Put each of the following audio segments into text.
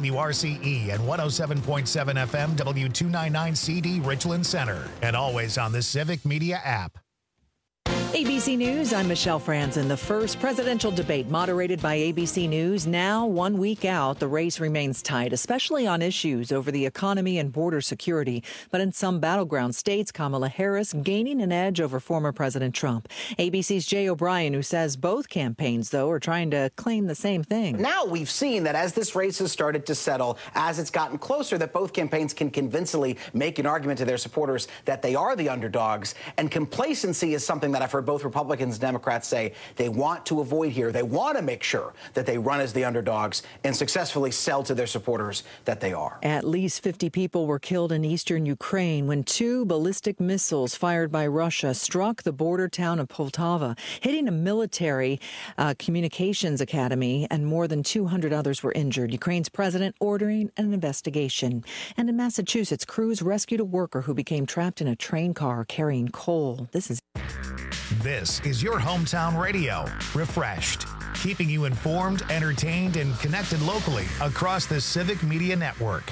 WRCE and 107.7 FM W299CD Richland Center. And always on the Civic Media app. ABC News, I'm Michelle Franzen. The first presidential debate moderated by ABC News. Now, 1 week out, the race remains tight, especially on issues over the economy and border security. But in some battleground states, Kamala Harris gaining an edge over former President Trump. ABC's Jay O'Brien, who says both campaigns, though, are trying to claim the same thing. Now we've seen that as this race has started to settle, as it's gotten closer, that both campaigns can convincingly make an argument to their supporters that they are the underdogs. And complacency is something that I've heard both Republicans and Democrats say they want to avoid here. They want to make sure that they run as the underdogs and successfully sell to their supporters that they are. At least 50 people were killed in eastern Ukraine when 2 ballistic missiles fired by Russia struck the border town of Poltava, hitting a military communications academy, and more than 200 others were injured. Ukraine's president ordering an investigation. And in Massachusetts, crews rescued a worker who became trapped in a train car carrying coal. This is your hometown radio. Refreshed, keeping you informed, entertained, and connected locally across the Civic Media Network.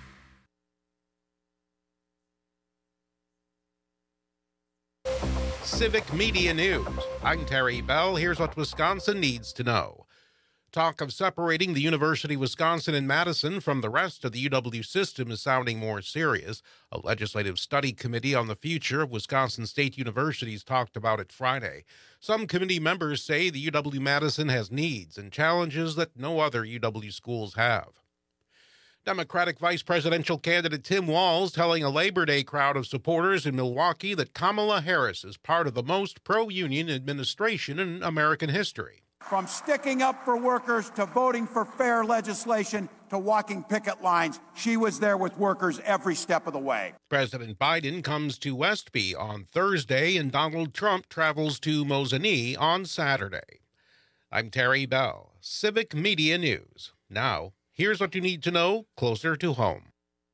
Civic Media News. I'm Terry Bell. Here's what Wisconsin needs to know. Talk of separating the University of Wisconsin in Madison from the rest of the UW system is sounding more serious. A legislative study committee on the future of Wisconsin State Universities talked about it Friday. Some committee members say the UW-Madison has needs and challenges that no other UW schools have. Democratic Vice Presidential candidate Tim Walz telling a Labor Day crowd of supporters in Milwaukee that Kamala Harris is part of the most pro-union administration in American history. From sticking up for workers to voting for fair legislation to walking picket lines, she was there with workers every step of the way. President Biden comes to Westby on Thursday, and Donald Trump travels to Mosinee on Saturday. I'm Terry Bell, Civic Media News. Now, here's what you need to know closer to home.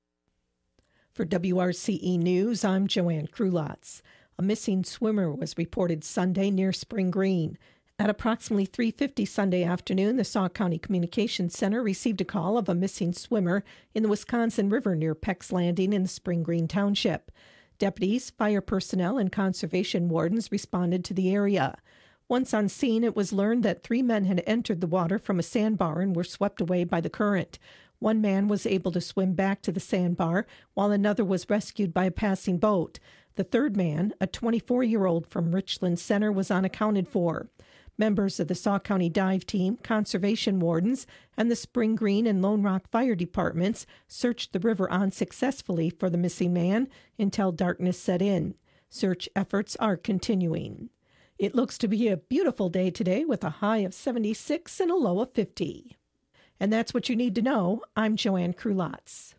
For WRCE News, I'm Joanne Krulotz. A missing swimmer was reported Sunday near Spring Green. At approximately 3:50 Sunday afternoon, the Sauk County Communications Center received a call of a missing swimmer in the Wisconsin River near Peck's Landing in Spring Green Township. Deputies, fire personnel, and conservation wardens responded to the area. Once on scene, it was learned that 3 men had entered the water from a sandbar and were swept away by the current. One man was able to swim back to the sandbar, while another was rescued by a passing boat. The third man, a 24-year-old from Richland Center, was unaccounted for. Members of the Sauk County Dive Team, conservation wardens, and the Spring Green and Lone Rock Fire Departments searched the river unsuccessfully for the missing man until darkness set in. Search efforts are continuing. It looks to be a beautiful day today with a high of 76 and a low of 50. And that's what you need to know. I'm Joanne Krulotz.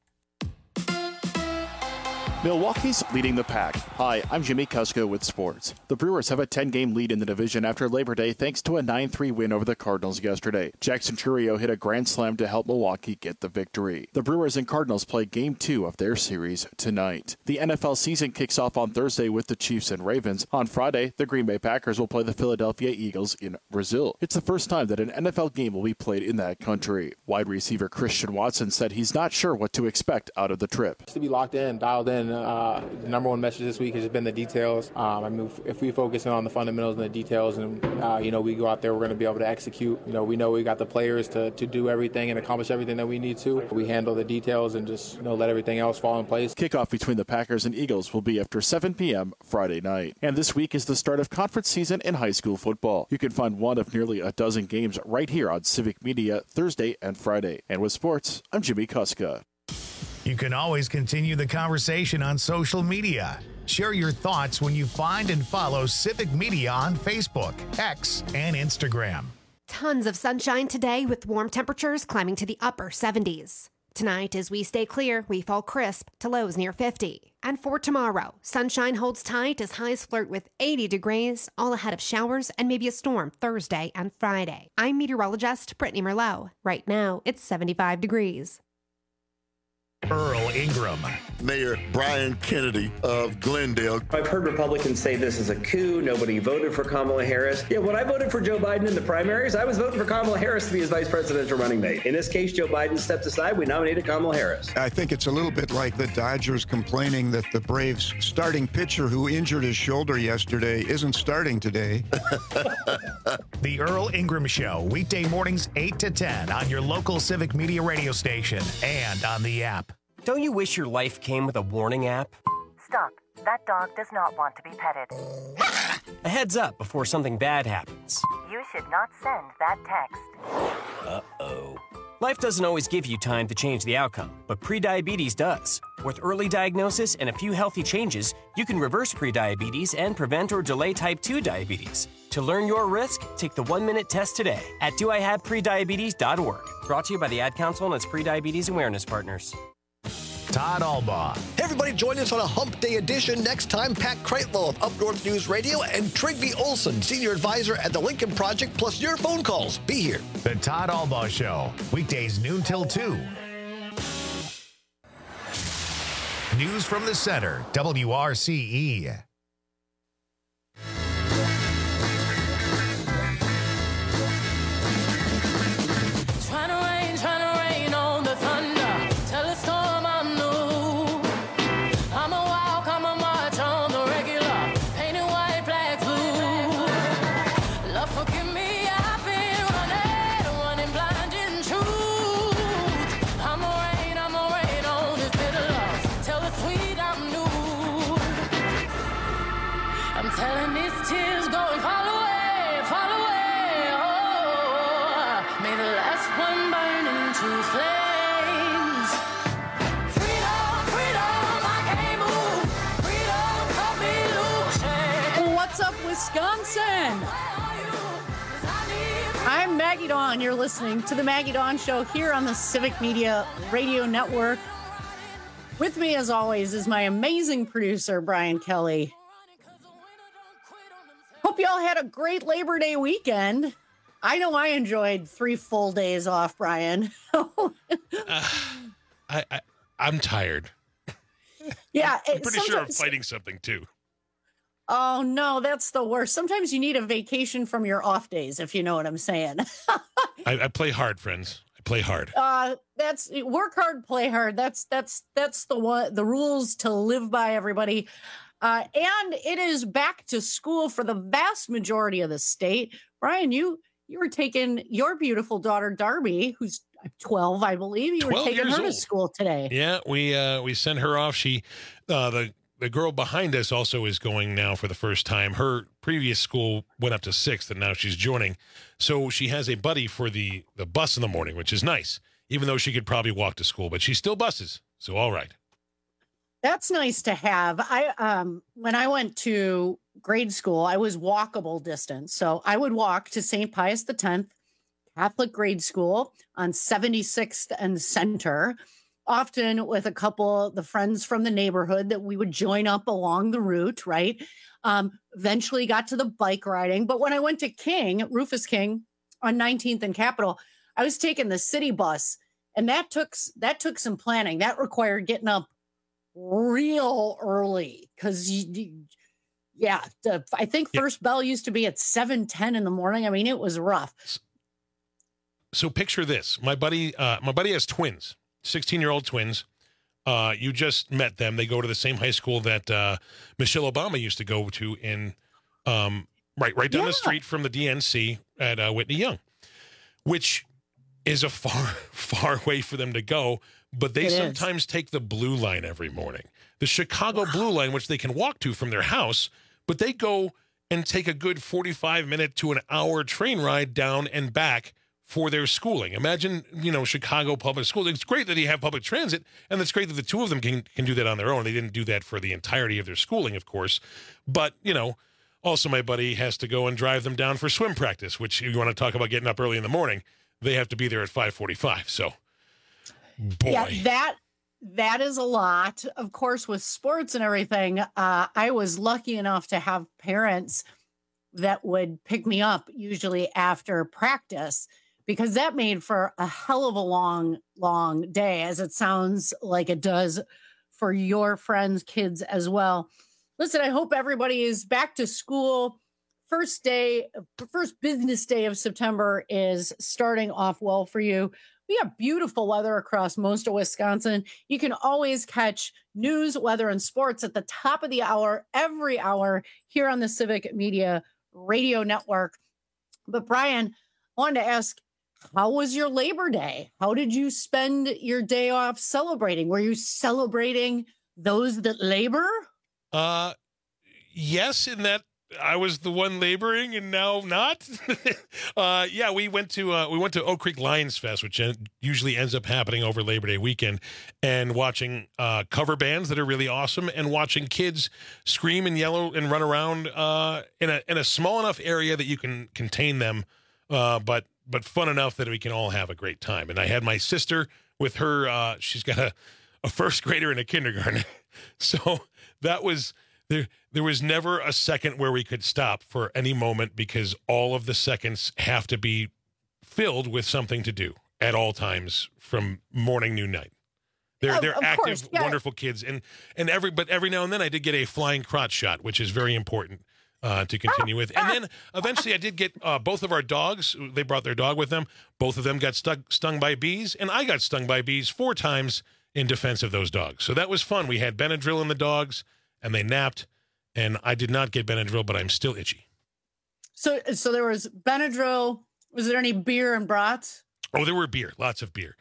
Milwaukee's leading the pack. Hi, I'm Jimmy Kusko with sports. The Brewers have a 10-game lead in the division after Labor Day thanks to a 9-3 win over the Cardinals yesterday. Jackson Chourio hit a grand slam to help Milwaukee get the victory. The Brewers and Cardinals play Game 2 of their series tonight. The NFL season kicks off on Thursday with the Chiefs and Ravens. On Friday, the Green Bay Packers will play the Philadelphia Eagles in Brazil. It's the first time that an NFL game will be played in that country. Wide receiver Christian Watson said he's not sure what to expect out of the trip. To be locked in, dialed in, the number one message this week has been the details. If we focus on the fundamentals and the details and, we go out there, we're going to be able to execute. We know we got the players to do everything and accomplish everything that we need to. We handle the details and just, let everything else fall in place. Kickoff between the Packers and Eagles will be after 7 p.m. Friday night. And this week is the start of conference season in high school football. You can find one of nearly a dozen games right here on Civic Media Thursday and Friday. And with sports, I'm Jimmy Kuska. You can always continue the conversation on social media. Share your thoughts when you find and follow Civic Media on Facebook, X, and Instagram. Tons of sunshine today with warm temperatures climbing to the upper 70s. Tonight, as we stay clear, we fall crisp to lows near 50. And for tomorrow, sunshine holds tight as highs flirt with 80 degrees, all ahead of showers and maybe a storm Thursday and Friday. I'm meteorologist Brittany Merlot. Right now, it's 75 degrees. Earl Ingram, Mayor Brian Kennedy of Glendale. I've heard Republicans say this is a coup. Nobody voted for Kamala Harris. Yeah, when I voted for Joe Biden in the primaries, I was voting for Kamala Harris to be his vice presidential running mate. In this case, Joe Biden stepped aside. We nominated Kamala Harris. I think it's a little bit like the Dodgers complaining that the Braves starting pitcher who injured his shoulder yesterday isn't starting today. The Earl Ingram Show, weekday mornings 8 to 10 on your local Civic Media radio station and on the app. Don't you wish your life came with a warning app? Stop. That dog does not want to be petted. A heads up before something bad happens. You should not send that text. Uh-oh. Life doesn't always give you time to change the outcome, but prediabetes does. With early diagnosis and a few healthy changes, you can reverse prediabetes and prevent or delay type 2 diabetes. To learn your risk, take the 1-minute test today at doihaveprediabetes.org. Brought to you by the Ad Council and its prediabetes awareness partners. Todd Albaugh. Hey everybody, join us on a Hump Day edition next time. Pat Kreitlow of Up North News Radio and Trygve Olson, Senior Advisor at the Lincoln Project, plus your phone calls. Be here. The Todd Albaugh Show, weekdays noon till 2. News from the center, WRCE. Wisconsin. I'm Maggie Dawn. You're listening to the Maggie Dawn Show here on the Civic Media Radio Network. With me, as always, is my amazing producer, Brian Kelly. Hope y'all had a great Labor Day weekend. I know I enjoyed 3 full days off, Brian. I'm tired. Yeah. I'm pretty sure I'm fighting something, too. Oh, no, that's the worst. Sometimes you need a vacation from your off days, if you know what I'm saying. I play hard, friends. I play hard. That's work hard, play hard. That's the rules to live by, everybody. And it is back to school for the vast majority of the state. Brian, you were taking your beautiful daughter, Darby, who's 12, I believe. You were taking her to school today. Yeah, we sent her off. She, the girl behind us also is going now for the first time. Her previous school went up to 6th, and now she's joining. So she has a buddy for the bus in the morning, which is nice, even though she could probably walk to school. But she still buses, so all right. That's nice to have. When I went to grade school, I was walkable distance. So I would walk to St. Pius X Catholic grade school on 76th and Center, often with a couple of the friends from the neighborhood that we would join up along the route, right? Eventually got to the bike riding. But when I went to King, Rufus King on 19th and Capitol, I was taking the city bus, and that took some planning. That required getting up real early because, I think first bell used to be at 7:10 in the morning. I mean, it was rough. So picture this. My buddy has twins. 16-year-old twins. You just met them. They go to the same high school that Michelle Obama used to go to in right down the street from the DNC at Whitney Young, which is a far way for them to go. But they sometimes take the Blue Line every morning, the Chicago Blue Line, which they can walk to from their house. But they go and take a good 45-minute to an hour train ride down and back for their schooling. Imagine, Chicago public schools. It's great that you have public transit, and it's great that the two of them can do that on their own. They didn't do that for the entirety of their schooling, of course. But, also my buddy has to go and drive them down for swim practice, which you want to talk about getting up early in the morning. They have to be there at 5:45. So, boy. Yeah, that is a lot. Of course, with sports and everything, I was lucky enough to have parents that would pick me up usually after practice, because that made for a hell of a long day, as it sounds like it does for your friends' kids as well. Listen, I hope everybody is back to school. First business day of September is starting off well for you. We have beautiful weather across most of Wisconsin. You can always catch news, weather, and sports at the top of the hour, every hour here on the Civic Media Radio Network. But Brian, I wanted to ask, how was your Labor Day? How did you spend your day off celebrating? Were you celebrating those that labor? Yes, in that I was the one laboring and now not. Yeah, we went to Oak Creek Lions Fest, which usually ends up happening over Labor Day weekend, and watching cover bands that are really awesome, and watching kids scream and yell and run around in a small enough area that you can contain them, but fun enough that we can all have a great time. And I had my sister with her. She's got a first grader and a kindergarten, so that was. There was never a second where we could stop for any moment, because all of the seconds have to be filled with something to do at all times from morning, noon, night. They're active, course, yeah. Wonderful kids. But every now and then I did get a flying crotch shot, which is very important to continue with. And then eventually I did get both of our dogs. They brought their dog with them. Both of them got stung by bees, and I got stung by bees 4 times in defense of those dogs. So that was fun. We had Benadryl in the dogs, and they napped, and I did not get Benadryl, but I'm still itchy. So there was Benadryl. Was there any beer and brats? Oh, there were beer, lots of beer.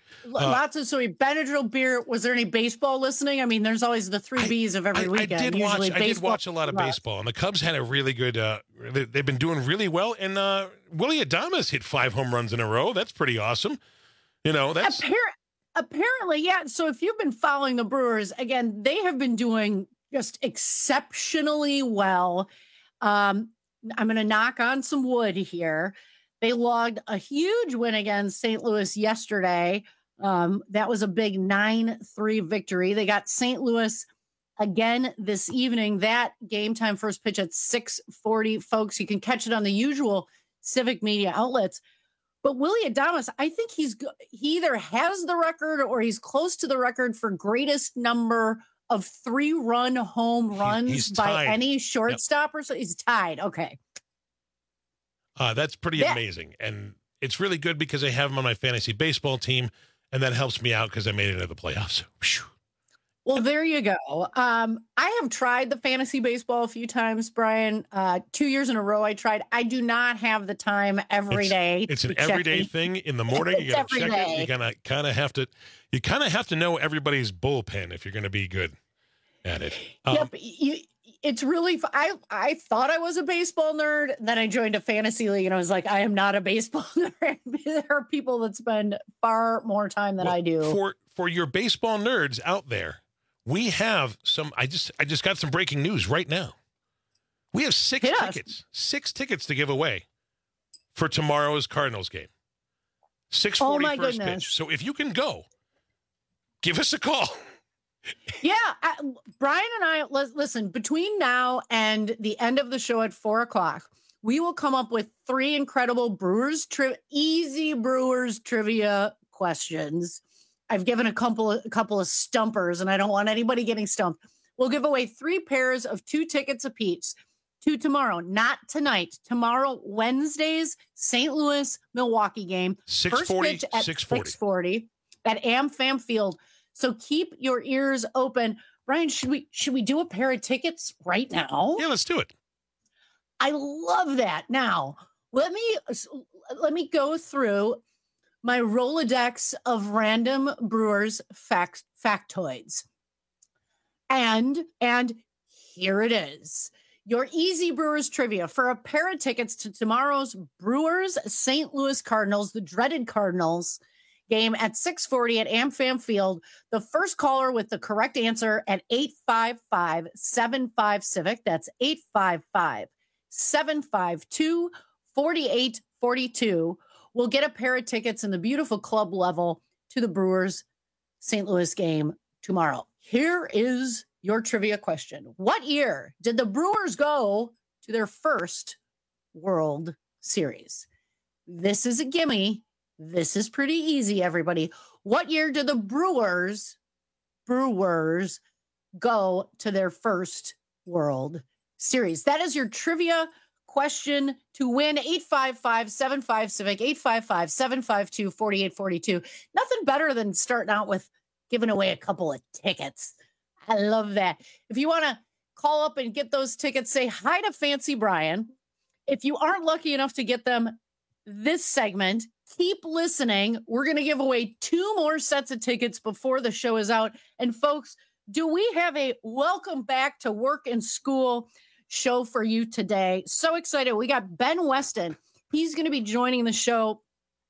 Benadryl, beer. Was there any baseball listening? I mean, there's always the 3 Bs of every weekend. I did watch a lot of baseball, and the Cubs had a really good, they've been doing really well, and Willy Adames hit 5 home runs in a row. That's pretty awesome. You know, that's... Apparently, yeah. So if you've been following the Brewers, again, they have been doing just exceptionally well. I'm going to knock on some wood here. They logged a huge win against St. Louis yesterday. That was a big 9-3 victory. They got St. Louis again this evening. That game time first pitch at 6:40, folks. You can catch it on the usual Civic Media outlets. But Willy Adames, I think he either has the record or he's close to the record for greatest number of 3-run home runs by any shortstop. Yep. Or so. He's tied. Okay. That's pretty amazing. And it's really good because I have him on my fantasy baseball team, and that helps me out because I made it into the playoffs. Whew. Well, there you go. I have tried the fantasy baseball a few times, Brian. 2 years in a row I tried. I do not have the time every day. It's an everyday thing in the morning. You got to check it. You kind of have to know everybody's bullpen if you're going to be good at it. Yep. It's really, I thought I was a baseball nerd. Then I joined a fantasy league and I was like, I am not a baseball nerd. There are people that spend far more time than I do. For your baseball nerds out there, we have some, I just got some breaking news right now. We have 6 tickets to give away for tomorrow's Cardinals game. 6:40 first pitch. So if you can go, give us a call. Yeah, Brian and I, listen, between now and the end of the show at 4:00, we will come up with 3 incredible easy Brewers trivia questions. I've given a couple of stumpers, and I don't want anybody getting stumped. We'll give away 3 pairs of 2 tickets apiece to tomorrow, not tonight. Tomorrow, Wednesday's St. Louis Milwaukee game. 6:40 at 6:40 at AmFam Field. So keep your ears open. Brian, should we do a pair of tickets right now? Yeah, let's do it. I love that. Now, let me go through my Rolodex of random Brewers factoids. And here it is. Your easy Brewers trivia for a pair of tickets to tomorrow's Brewers St. Louis Cardinals, the dreaded Cardinals, game at 6:40 at AmFam Field. The first caller with the correct answer at 855-75-CIVIC. That's 855-752-4842. We'll get a pair of tickets in the beautiful club level to the Brewers St. Louis game tomorrow. Here is your trivia question. What year did the Brewers go to their first World Series? This is a gimme. This is pretty easy, everybody. What year did the Brewers go to their first World Series? That is your trivia question to win. 855-75-CIVIC, 855-752-4842. Nothing better than starting out with giving away a couple of tickets. I love that. If you want to call up and get those tickets, say hi to Fancy Brian. If you aren't lucky enough to get them this segment, keep listening. We're going to give away 2 more sets of tickets before the show is out. And folks, do we have a welcome back to work and school show for you today? So excited. We got Ben Weston. He's going to be joining the show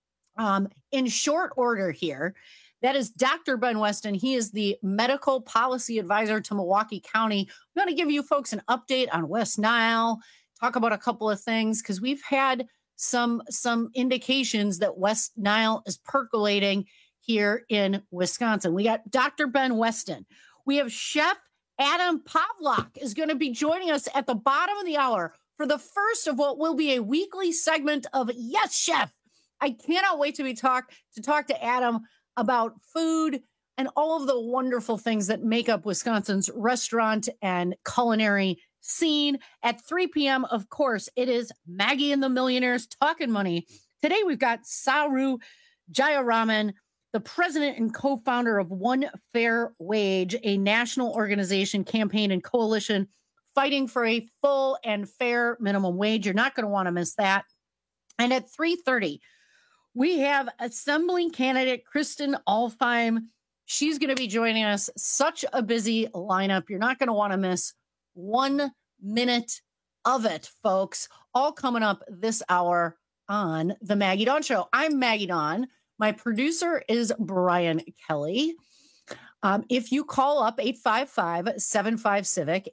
in short order here. That is Dr. Ben Weston. He is the medical policy advisor to Milwaukee County. I'm going to give you folks an update on West Nile, talk about a couple of things, because we've had some indications that West Nile is percolating here in Wisconsin. We got Dr. Ben Weston. We have Chef Adam Pavlak is going to be joining us at the bottom of the hour for the first of what will be a weekly segment of Yes, Chef. I cannot wait to talk to Adam about food and all of the wonderful things that make up Wisconsin's restaurant and culinary scene. At 3 p.m., of course, it is Maggie and the Millionaires Talking Money. Today, we've got Saru Jayaraman, the president and co-founder of One Fair Wage, a national organization, campaign, and coalition fighting for a full and fair minimum wage. You're not going to want to miss that. And at 3:30, we have Assembly candidate Kristen Alfheim. She's going to be joining us. Such a busy lineup. You're not going to want to miss 1 minute of it, folks. All coming up this hour on The Maggie Dawn Show. I'm Maggie Dawn. My producer is Brian Kelly. If you call up 855-75-CIVIC,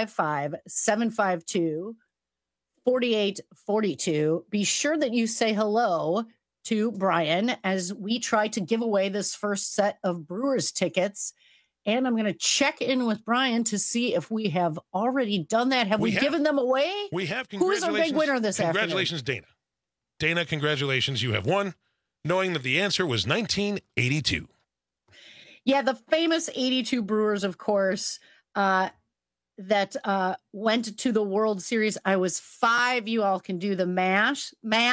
855-752-4842, be sure that you say hello to Brian as we try to give away this first set of Brewers tickets. And I'm going to check in with Brian to see if we have already done that. Have we given them away? We have. Who is our big winner this afternoon? Congratulations, Dana. Dana, congratulations. You have won, knowing that the answer was 1982. Yeah, the famous 82 Brewers, of course, that went to the World Series. I was 5. You all can do the math.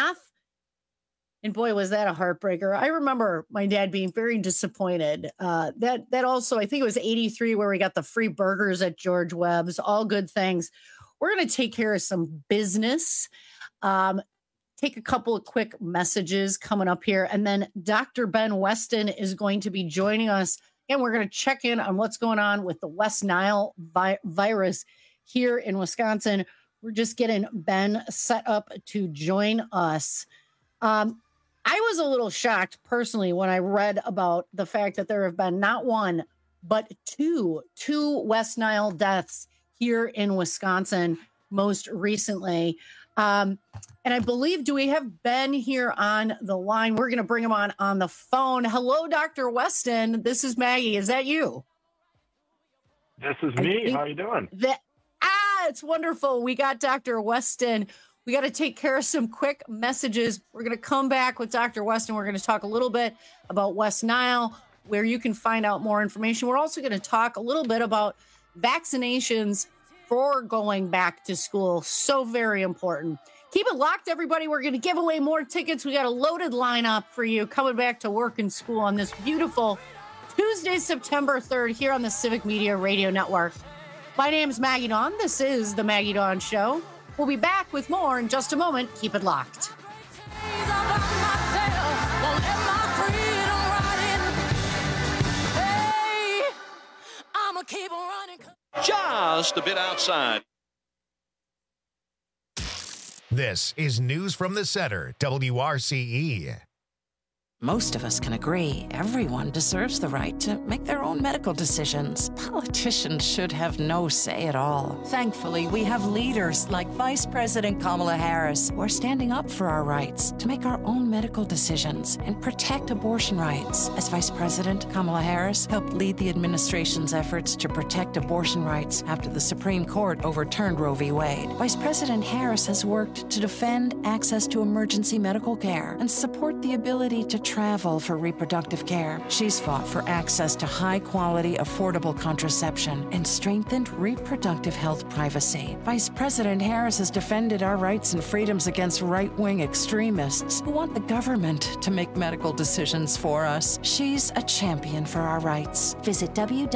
And boy, was that a heartbreaker. I remember my dad being very disappointed. That also, I think it was 83 where we got the free burgers at George Webb's, all good things. We're going to take care of some business, take a couple of quick messages coming up here. And then Dr. Ben Weston is going to be joining us. And we're going to check in on what's going on with the West Nile virus here in Wisconsin. We're just getting Ben set up to join us. I was a little shocked personally when I read about the fact that there have been not 1, but two West Nile deaths here in Wisconsin most recently. And I believe, do we have Ben here on the line? We're going to bring him on the phone. Hello, Dr. Weston. This is Maggie. Is that you? This is me. How are you doing? It's wonderful. We got Dr. Weston. We got to take care of some quick messages. We're going to come back with Dr. Weston. We're going to talk a little bit about West Nile, where you can find out more information. We're also going to talk a little bit about vaccinations for going back to school. So very important. Keep it locked, everybody. We're going to give away more tickets. We got a loaded lineup for you coming back to work and school on this beautiful Tuesday, September 3rd here on the Civic Media Radio Network. My name is Maggie Dawn. This is The Maggie Dawn Show. We'll be back with more in just a moment. Keep it locked. Just a bit outside. This is News from the Center, WRCE. Most of us can agree everyone deserves the right to make their own medical decisions. Politicians should have no say at all. Thankfully, we have leaders like Vice President Kamala Harris who are standing up for our rights to make our own medical decisions and protect abortion rights. As Vice President, Kamala Harris helped lead the administration's efforts to protect abortion rights after the Supreme Court overturned Roe v. Wade. Vice President Harris has worked to defend access to emergency medical care and support the ability to travel for reproductive care. She's fought for access to high-quality, affordable contraception and strengthened reproductive health privacy. Vice President Harris has defended our rights and freedoms against right-wing extremists who want the government to make medical decisions for us. She's a champion for our rights. Visit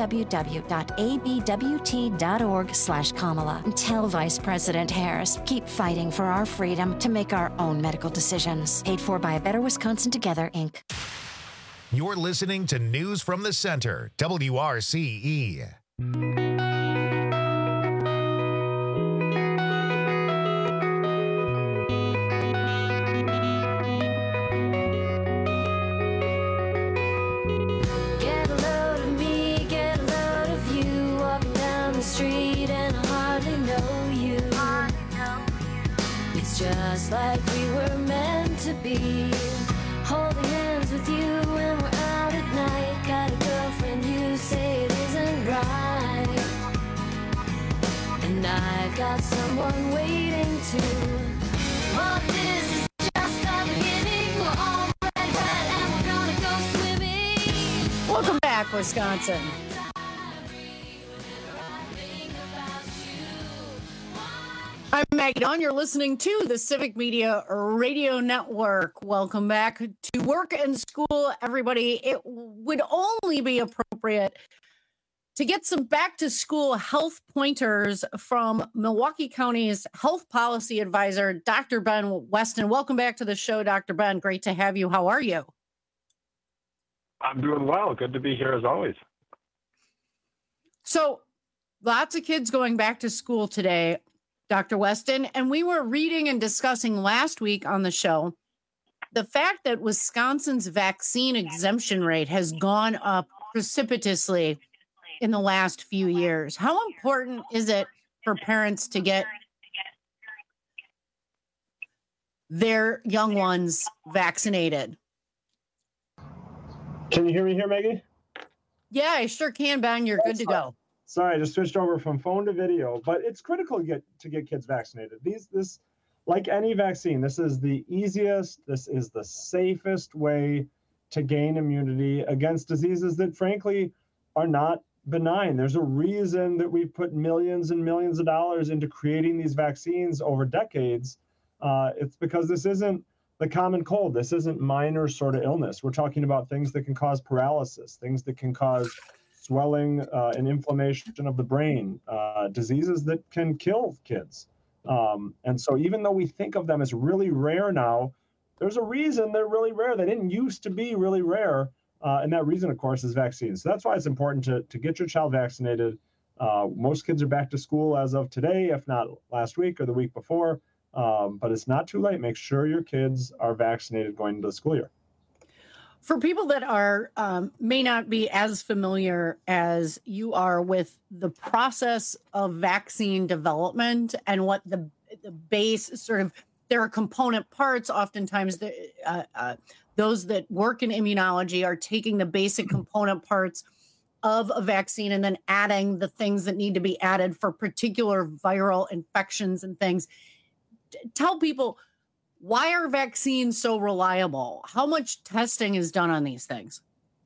www.abwt.org/Kamala and tell Vice President Harris, keep fighting for our freedom to make our own medical decisions. Paid for by A Better Wisconsin Together, Inc. You're listening to News from the Center, WRCE. Get a load of me, get a load of you. Walking down the street and I hardly know you. It's just like we were meant to be. Holding hands with you when we're out at night. Got a girlfriend, you say it isn't right. And I've got someone waiting too. But this is just the beginning. We're all red and we're gonna go swimming. Welcome back, Wisconsin. I'm Maggie Dawn. You're listening to the Civic Media Radio Network. Welcome back to Work and School, everybody. It would only be appropriate to get some back-to-school health pointers from Milwaukee County's health policy advisor, Dr. Ben Weston. Welcome back to the show, Dr. Ben. Great to have you. How are you? I'm doing well. Good to be here as always. So, lots of kids going back to school today, Dr. Weston, and we were reading and discussing last week on the show the fact that Wisconsin's vaccine exemption rate has gone up precipitously in the last few years. How important is it for parents to get their young ones vaccinated? Can you hear me here, Maggie? Yeah, I sure can, Ben. You're good to go. Sorry, I just switched over from phone to video, but it's critical to get kids vaccinated. This, like any vaccine, this is the easiest, this is the safest way to gain immunity against diseases that, frankly, are not benign. There's a reason that we've put millions and millions of dollars into creating these vaccines over decades. It's because this isn't the common cold. This isn't minor sort of illness. We're talking about things that can cause paralysis, things that can cause swelling and inflammation of the brain, diseases that can kill kids. And so even though we think of them as really rare now, there's a reason they're really rare. They didn't used to be really rare. And that reason, of course, is vaccines. So that's why it's important to get your child vaccinated. Most kids are back to school as of today, if not last week or the week before. But it's not too late. Make sure your kids are vaccinated going into the school year. For people that are may not be as familiar as you are with the process of vaccine development and what the base sort of, there are component parts. Oftentimes, those that work in immunology are taking the basic component parts of a vaccine and then adding the things that need to be added for particular viral infections and things. Tell people, why are vaccines so reliable? How much testing is done on these things?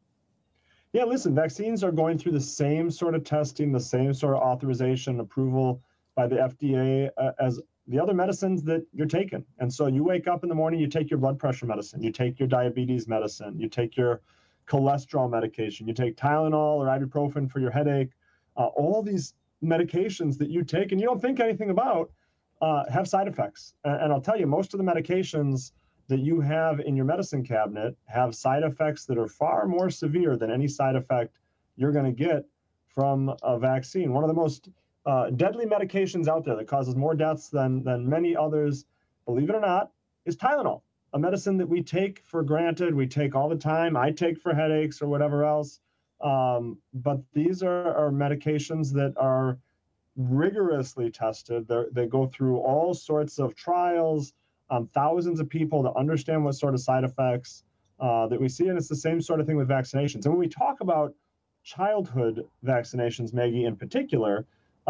Yeah, listen, vaccines are going through the same sort of testing, the same sort of authorization, approval by the FDA as the other medicines that you're taking. And so you wake up in the morning, you take your blood pressure medicine, you take your diabetes medicine, you take your cholesterol medication, you take Tylenol or ibuprofen for your headache. All these medications that you take and you don't think anything about have side effects. And I'll tell you, most of the medications that you have in your medicine cabinet have side effects that are far more severe than any side effect you're going to get from a vaccine. One of the most deadly medications out there that causes more deaths than many others, believe it or not, is Tylenol, a medicine that we take for granted, we take all the time. I take for headaches or whatever else. But these are medications that are rigorously tested. They go through all sorts of trials, thousands of people to understand what sort of side effects that we see. And it's the same sort of thing with vaccinations. And when we talk about childhood vaccinations, Maggie, in particular,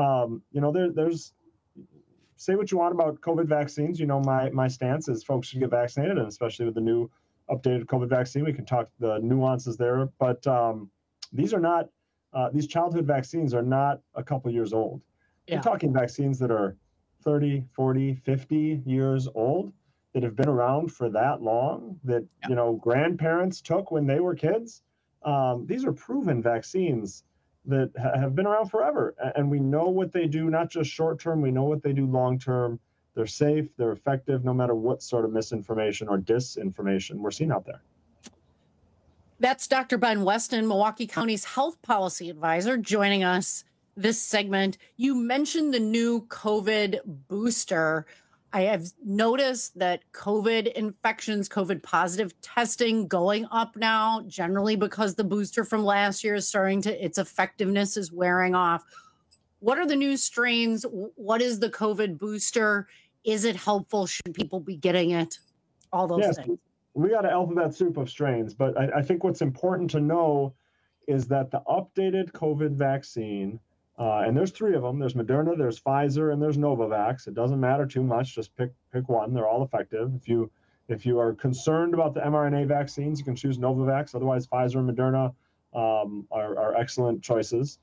there's say what you want about COVID vaccines. My stance is folks should get vaccinated, and especially with the new updated COVID vaccine. We can talk the nuances there, but these are not, these childhood vaccines are not a couple years old. Yeah. We're talking vaccines that are 30, 40, 50 years old that have been around for that long, that, you know, grandparents took when they were kids. These are proven vaccines that have been around forever. And we know what they do, not just short term, we know what they do long term. They're safe, they're effective, no matter what sort of misinformation or disinformation we're seeing out there. That's Dr. Ben Weston, Milwaukee County's health policy advisor, joining us this segment. You mentioned the new COVID booster. I have noticed that COVID infections, COVID positive testing going up now, generally because the booster from last year is starting to, its effectiveness is wearing off. What are the new strains? What is the COVID booster? Is it helpful? Should people be getting it? All those things. We got an alphabet soup of strains, but I think what's important to know is that the updated COVID vaccine, and there's three of them. There's Moderna, there's Pfizer, and there's Novavax. It doesn't matter too much. Just pick one. They're all effective. If you are concerned about the mRNA vaccines, you can choose Novavax. Otherwise, Pfizer and Moderna are excellent choices.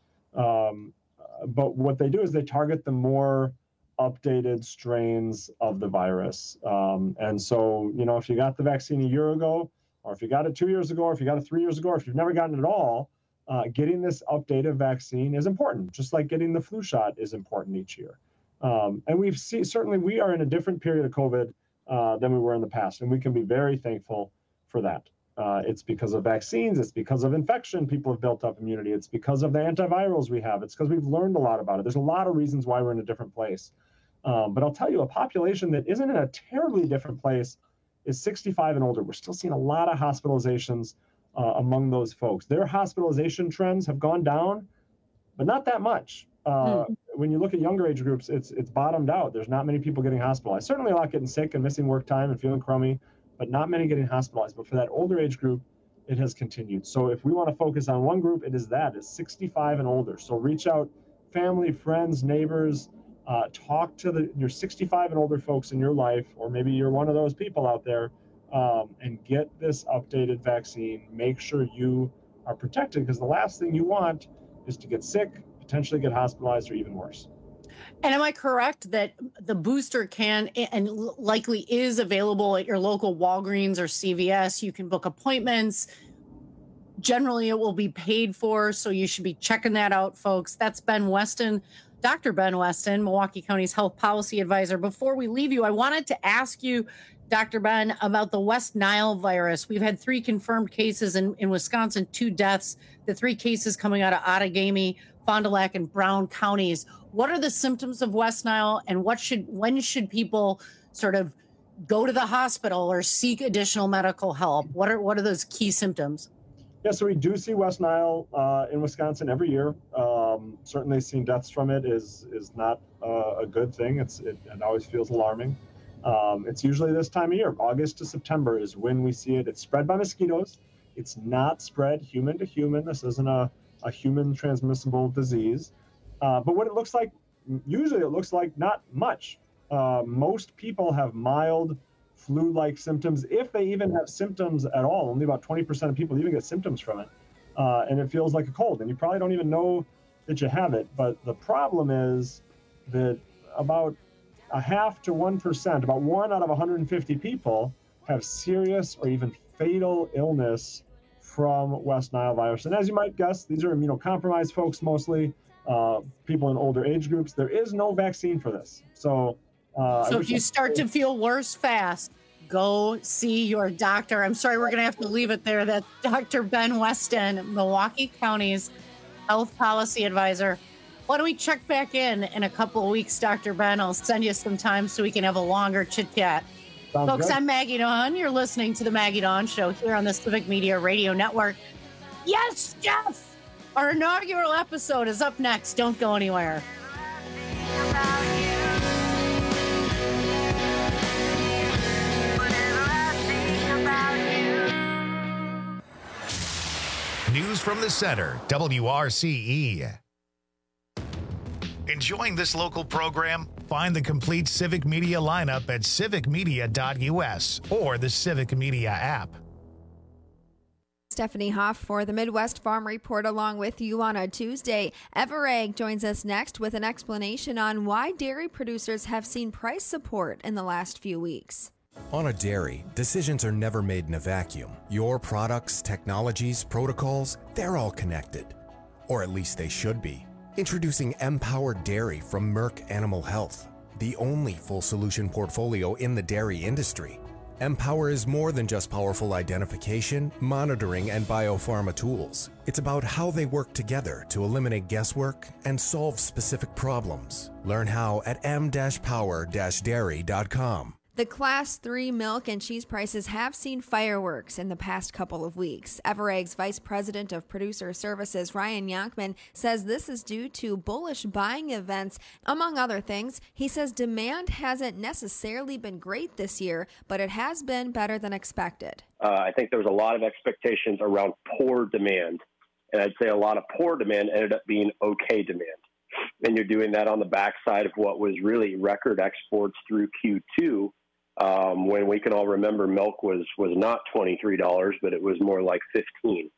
But what they do is they target the more updated strains of the virus. And so, you know, if you got the vaccine a year ago, or if you got it 2 years ago, or if you got it 3 years ago, or if you've never gotten it at all, getting this updated vaccine is important, just like getting the flu shot is important each year. And we've seen, certainly we are in a different period of COVID than we were in the past, and we can be very thankful for that. It's because of vaccines, it's because of infection, people have built up immunity, it's because of the antivirals we have, it's because we've learned a lot about it. There's a lot of reasons why we're in a different place. But I'll tell you, a population that isn't in a terribly different place is 65 and older. We're still seeing a lot of hospitalizations among those folks. Their hospitalization trends have gone down, but not that much. When you look at younger age groups, it's bottomed out. There's not many people getting hospitalized. Certainly a lot getting sick and missing work time and feeling crummy, but not many getting hospitalized. But for that older age group, it has continued. So if we want to focus on one group, it is 65 and older. So reach out, family, friends, neighbors, talk to your 65 and older folks in your life, or maybe you're one of those people out there, and get this updated vaccine. Make sure you are protected, because the last thing you want is to get sick, potentially get hospitalized, or even worse. And am I correct that the booster can and likely is available at your local Walgreens or CVS? You can book appointments. Generally, it will be paid for, so you should be checking that out, folks. That's Ben Weston, Dr. Ben Weston, Milwaukee County's health policy advisor. Before we leave you, I wanted to ask you, Dr. Ben, about the West Nile virus. We've had 3 confirmed cases in Wisconsin, 2 deaths, the 3 cases coming out of Outagamie, Fond du Lac, and Brown counties. What are the symptoms of West Nile, and when should people sort of go to the hospital or seek additional medical help? What are those key symptoms? Yeah, so we do see West Nile in Wisconsin every year. Certainly seeing deaths from it is not a good thing. It always feels alarming. It's usually this time of year. August to September is when we see it. It's spread by mosquitoes. It's not spread human to human. This isn't a human transmissible disease. But what it looks like, usually it looks like not much. Most people have mild flu-like symptoms, if they even have symptoms at all. Only about 20% of people even get symptoms from it. And it feels like a cold, and you probably don't even know that you have it. But the problem is that about 0.5 to 1%, about 1 out of 150 people have serious or even fatal illness from West Nile virus. And as you might guess, these are immunocompromised folks mostly, people in older age groups. There is no vaccine for this. So if you start to feel worse fast, go see your doctor. I'm sorry, we're going to have to leave it there. That's Dr. Ben Weston, Milwaukee County's health policy advisor. Why don't we check back in a couple of weeks, Dr. Ben? I'll send you some time so we can have a longer chit-chat. Folks, good. I'm Maggie Dawn. You're listening to The Maggie Dawn Show here on the Civic Media Radio Network. Yes, Jeff! Our inaugural episode is up next. Don't go anywhere. News from the Center, WRCE. Enjoying this local program? Find the complete Civic Media lineup at civicmedia.us or the Civic Media app. Stephanie Hoff for the Midwest Farm Report along with you on a Tuesday. Everegg joins us next with an explanation on why dairy producers have seen price support in the last few weeks. On a dairy, decisions are never made in a vacuum. Your products, technologies, protocols, they're all connected. Or at least they should be. Introducing Empowered Dairy from Merck Animal Health, the only full solution portfolio in the dairy industry. Empower is more than just powerful identification, monitoring, and biopharma tools. It's about how they work together to eliminate guesswork and solve specific problems. Learn how at m-power-dairy.com. The Class 3 milk and cheese prices have seen fireworks in the past couple of weeks. Everegg's Vice President of Producer Services, Ryan Yonkman, says this is due to bullish buying events. Among other things, he says demand hasn't necessarily been great this year, but it has been better than expected. I think there was a lot of expectations around poor demand, and I'd say a lot of poor demand ended up being okay demand. And you're doing that on the backside of what was really record exports through Q2. When we can all remember milk was not $23, but it was more like $15.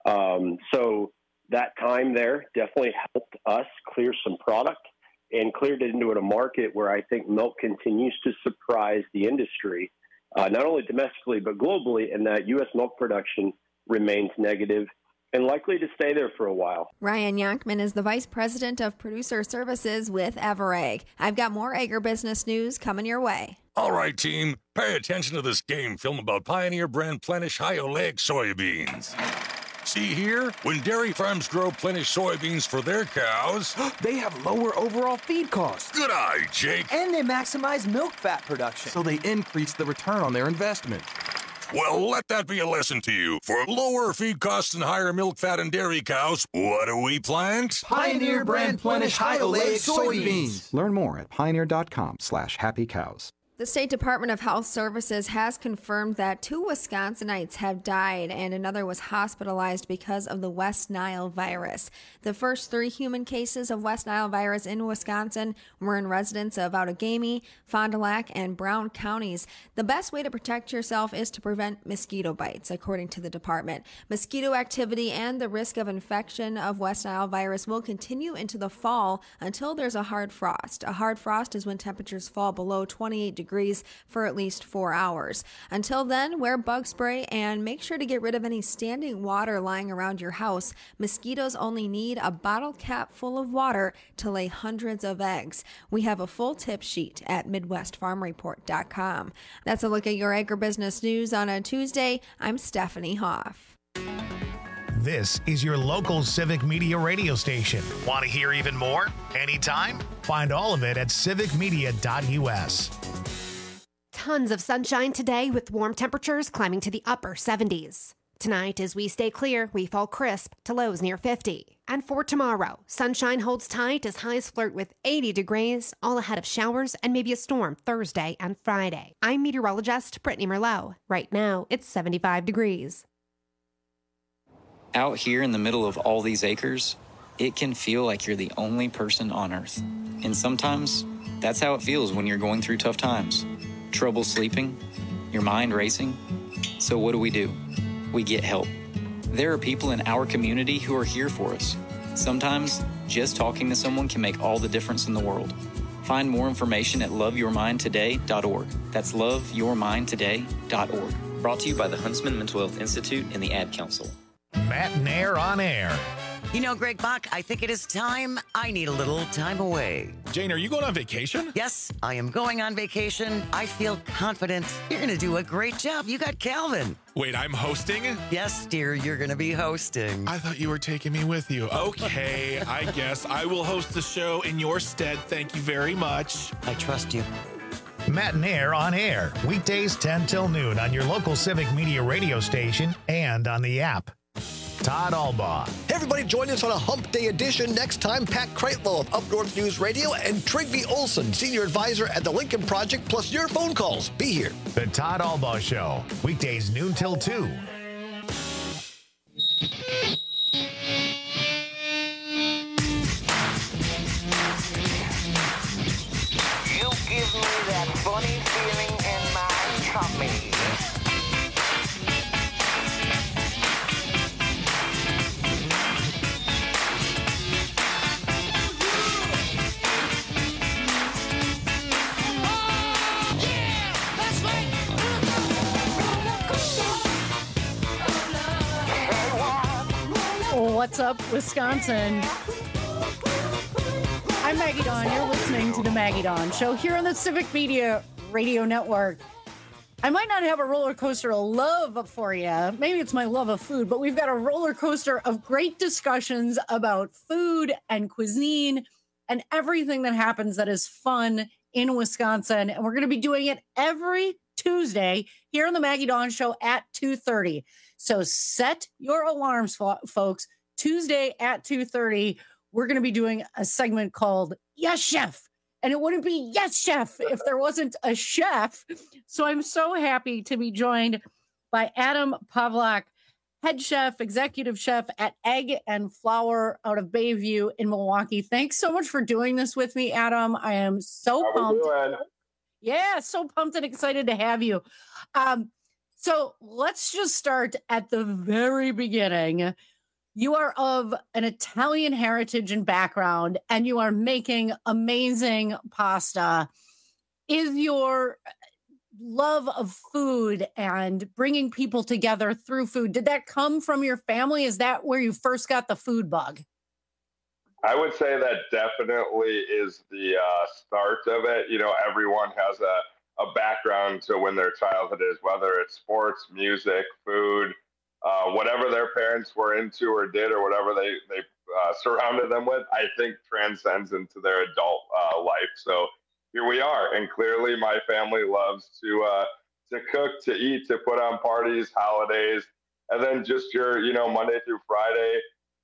So that time there definitely helped us clear some product and cleared it into a market where I think milk continues to surprise the industry, not only domestically, but globally, in that U.S. milk production remains negative and likely to stay there for a while. Ryan Yonkman is the Vice President of Producer Services with Everegg. I've got more agribusiness news coming your way. All right, team, pay attention to this game film about Pioneer brand Plenish high oleic soybeans. See here? When dairy farms grow Plenish soybeans for their cows, they have lower overall feed costs. Good eye, Jake. And they maximize milk fat production, so they increase the return on their investment. Well, let that be a lesson to you. For lower feed costs and higher milk fat in dairy cows, what do we plant? Pioneer brand Plenish high oleic soybeans. Learn more at pioneer.com/happycows. The State Department of Health Services has confirmed that 2 Wisconsinites have died and another was hospitalized because of the West Nile virus. The first 3 human cases of West Nile virus in Wisconsin were in residents of Outagamie, Fond du Lac, and Brown counties. The best way to protect yourself is to prevent mosquito bites, according to the department. Mosquito activity and the risk of infection of West Nile virus will continue into the fall until there's a hard frost. A hard frost is when temperatures fall below 28 degrees for at least 4 hours. Until then, wear bug spray and make sure to get rid of any standing water lying around your house. Mosquitoes only need a bottle cap full of water to lay hundreds of eggs. We have a full tip sheet at MidwestFarmReport.com. That's a look at your agribusiness news on a Tuesday. I'm Stephanie Hoff. This is your local Civic Media radio station. Want to hear even more? Anytime? Find all of it at civicmedia.us. Tons of sunshine today with warm temperatures climbing to the upper 70s. Tonight, as we stay clear, we fall crisp to lows near 50. And for tomorrow, sunshine holds tight as highs flirt with 80 degrees, all ahead of showers and maybe a storm Thursday and Friday. I'm meteorologist Brittany Merlot. Right now, it's 75 degrees. Out here in the middle of all these acres, it can feel like you're the only person on Earth. And sometimes, that's how it feels when you're going through tough times. Trouble sleeping, your mind racing. So what do? We get help. There are people in our community who are here for us. Sometimes, just talking to someone can make all the difference in the world. Find more information at loveyourmindtoday.org. That's loveyourmindtoday.org. Brought to you by the Huntsman Mental Health Institute and the Ad Council. Matt and Air on Air. You know, Greg Bach, I think it is time. I need a little time away. Jane, are you going on vacation? Yes, I am going on vacation. I feel confident. You're going to do a great job. You got Calvin. Wait, I'm hosting? Yes, dear, you're going to be hosting. I thought you were taking me with you. Okay, I guess I will host the show in your stead. Thank you very much. I trust you. Matt and Air on Air. Weekdays 10 till noon on your local Civic Media radio station and on the app. Todd Albaugh. Hey, everybody, join us on a Hump Day edition next time. Pat Kreitlow of Up North News Radio and Trygve Olson, Senior Advisor at the Lincoln Project, plus your phone calls. Be here. The Todd Albaugh Show. Weekdays noon till 2. You give me that funny feeling in my tummy. What's Up, Wisconsin? I'm Maggie Dawn. You're listening to The Maggie Dawn Show here on the Civic Media Radio Network. I might not have a roller coaster of love for you. Maybe it's my love of food, but we've got a roller coaster of great discussions about food and cuisine and everything that happens that is fun in Wisconsin. And we're going to be doing it every Tuesday here on the Maggie Dawn Show at 2:30. So set your alarms, folks. Tuesday at 2:30, we're going to be doing a segment called Yes, Chef. And it wouldn't be Yes, Chef if there wasn't a chef. So I'm so happy to be joined by Adam Pavlak, head chef, executive chef at Egg and Flour out of Bayview in Milwaukee. Thanks so much for doing this with me, Adam. I am so pumped. Yeah, so pumped and excited to have you. So let's just start at the very beginning. You are of an Italian heritage and background, and you are making amazing pasta. Is your love of food and bringing people together through food, did that come from your family? Is that where you first got the food bug? I would say that definitely is the start of it. You know, everyone has a background to when their childhood is, whether it's sports, music, food, whatever their parents were into or did or whatever they surrounded them with, I think transcends into their adult life. So here we are. And clearly my family loves to cook, to eat, to put on parties, holidays, and then just your, Monday through Friday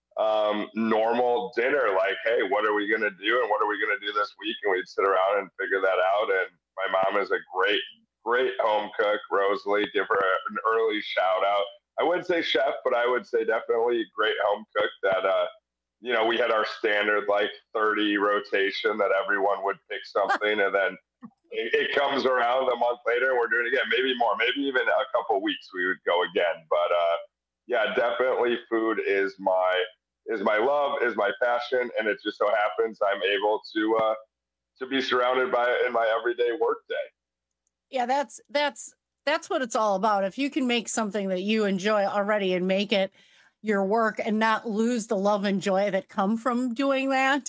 normal dinner, like, hey, what are we going to do? And what are we going to do this week? And we'd sit around and figure that out. And my mom is a great home cook. Rosalie, give her an early shout out. I wouldn't say chef, but I would say definitely great home cook that, we had our standard like 30 rotation that everyone would pick something and then it comes around a month later and we're doing it again, maybe more, maybe even a couple weeks we would go again. But yeah, definitely food is my love, is my passion. And it just so happens I'm able to be surrounded by it in my everyday workday. Yeah, that's what it's all about. If you can make something that you enjoy already and make it your work and not lose the love and joy that come from doing that,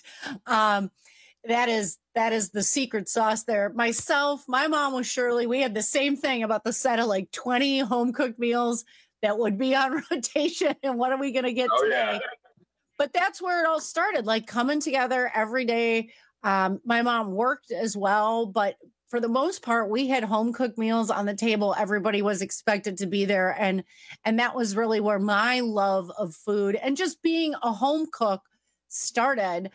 that is the secret sauce there. Myself, my mom was Shirley. We had the same thing about the set of like 20 home cooked meals that would be on rotation. And what are we going to get today? Yeah. But that's where it all started, like coming together every day. My mom worked as well, but for the most part, we had home cooked meals on the table. Everybody was expected to be there. And that was really where my love of food and just being a home cook started.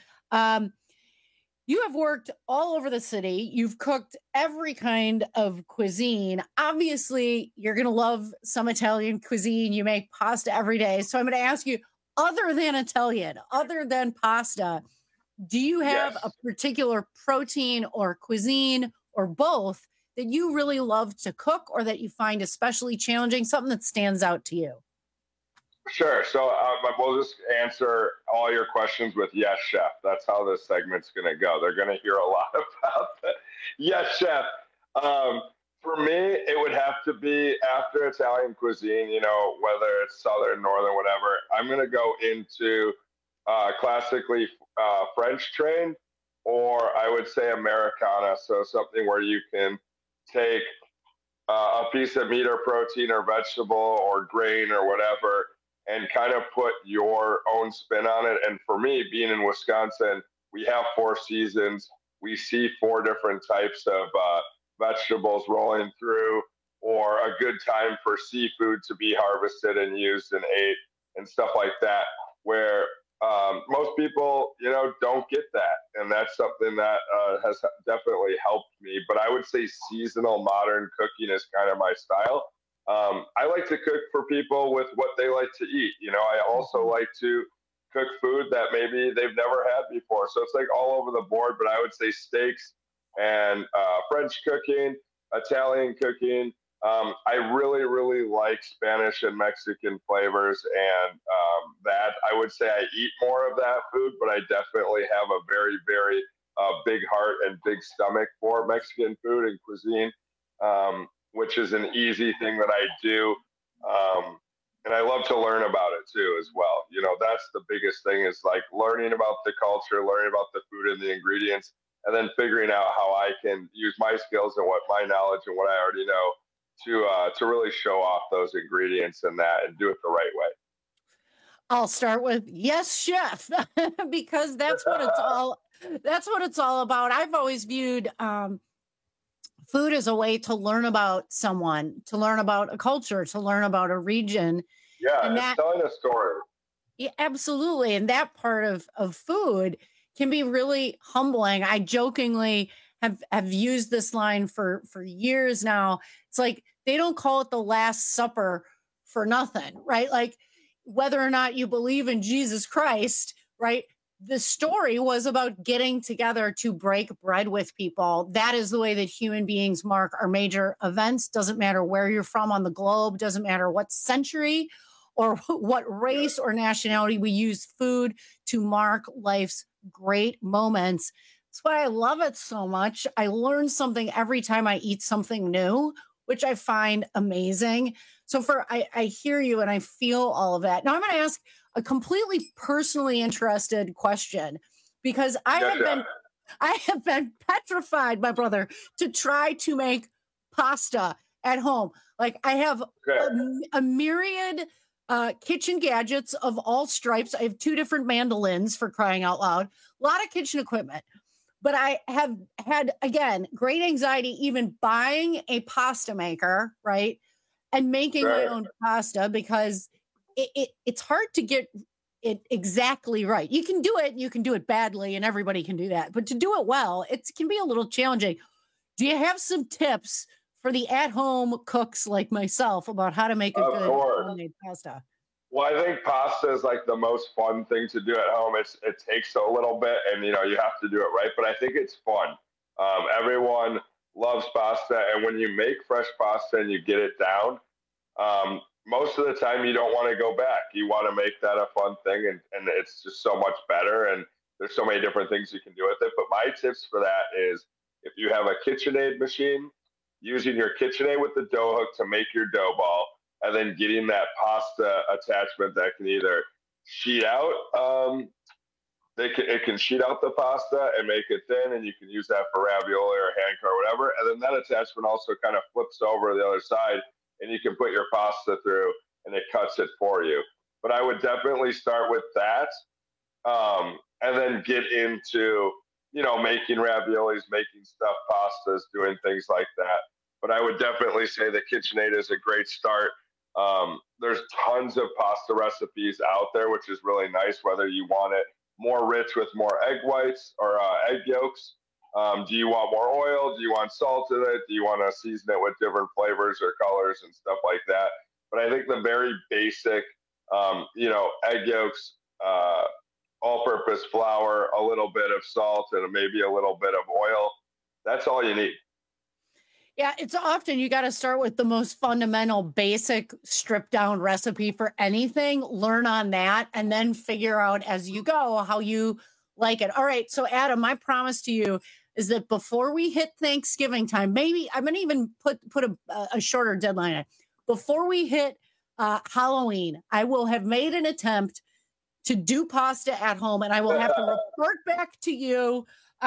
You have worked all over the city. You've cooked every kind of cuisine. Obviously, you're going to love some Italian cuisine. You make pasta every day. So I'm going to ask you, other than Italian, other than pasta, do you have a particular protein or cuisine or both that you really love to cook or that you find especially challenging, something that stands out to you? Sure. So we'll just answer all your questions with Yes, Chef. That's how this segment's going to go. They're going to hear a lot about that. Yes, Chef. For me, it would have to be after Italian cuisine, whether it's Southern, Northern, whatever. I'm going to go into classically French trained, or I would say Americana. So something where you can take a piece of meat or protein or vegetable or grain or whatever and kind of put your own spin on it. And for me, being in Wisconsin, we have 4 seasons. We see 4 different types of vegetables rolling through, or a good time for seafood to be harvested and used and ate and stuff like that, where most people, don't get that. And that's something that has definitely helped me. But I would say seasonal modern cooking is kind of my style. I like to cook for people with what they like to eat. I also like to cook food that maybe they've never had before. So it's like all over the board, but I would say steaks and French cooking, Italian cooking. I really, really like Spanish and Mexican flavors, and that I would say I eat more of that food, but I definitely have a very, very big heart and big stomach for Mexican food and cuisine, which is an easy thing that I do. And I love to learn about it too, as well. You know, that's the biggest thing is like learning about the culture, learning about the food and the ingredients, and then figuring out how I can use my skills and what my knowledge and what I already know to really show off those ingredients and that and do it the right way. I'll start with yes, chef, because that's what it's all about. I've always viewed food as a way to learn about someone, to learn about a culture, to learn about a region. Yeah, and it's telling a story. Yeah, absolutely. And that part of food can be really humbling. I jokingly have used this line for years now. It's like they don't call it the Last Supper for nothing, right? Like whether or not you believe in Jesus Christ, right? The story was about getting together to break bread with people. That is the way that human beings mark our major events. Doesn't matter where you're from on the globe, doesn't matter what century or what race or nationality. We use food to mark life's great moments. That's why I love it so much. I learn something every time I eat something new, which I find amazing. So I hear you and I feel all of that. Now I'm going to ask a completely personally interested question because I have been petrified, my brother, to try to make pasta at home. Like I have a myriad kitchen gadgets of all stripes. I have 2 different mandolins, for crying out loud, a lot of kitchen equipment. But I have had, again, great anxiety even buying a pasta maker, right? And making my own pasta because it's hard to get it exactly right. You can do it badly, and everybody can do that. But to do it well, it can be a little challenging. Do you have some tips for the at-home cooks like myself about how to make a good homemade pasta? Well, I think pasta is like the most fun thing to do at home. It takes a little bit, and you have to do it right. But I think it's fun. Everyone loves pasta, and when you make fresh pasta and you get it down, most of the time you don't want to go back. You want to make that a fun thing, and it's just so much better. And there's so many different things you can do with it. But my tips for that is if you have a KitchenAid machine, using your KitchenAid with the dough hook to make your dough ball, and then getting that pasta attachment that can either sheet out, it can sheet out the pasta and make it thin, and you can use that for ravioli or hand cut or whatever. And then that attachment also kind of flips over the other side, and you can put your pasta through, and it cuts it for you. But I would definitely start with that, and then get into making raviolis, making stuffed pastas, doing things like that. But I would definitely say the KitchenAid is a great start. There's tons of pasta recipes out there, which is really nice, whether you want it more rich with more egg whites or egg yolks. Do you want more oil? Do you want salt in it? Do you want to season it with different flavors or colors and stuff like that? But I think the very basic, egg yolks, all-purpose flour, a little bit of salt, and maybe a little bit of oil. That's all you need. Yeah, it's often you got to start with the most fundamental, basic, stripped down recipe for anything, learn on that, and then figure out as you go how you like it. All right. So, Adam, my promise to you is that before we hit Thanksgiving time, maybe I'm going to even put a shorter deadline on it. Before we hit Halloween, I will have made an attempt to do pasta at home, and I will have to report back to you.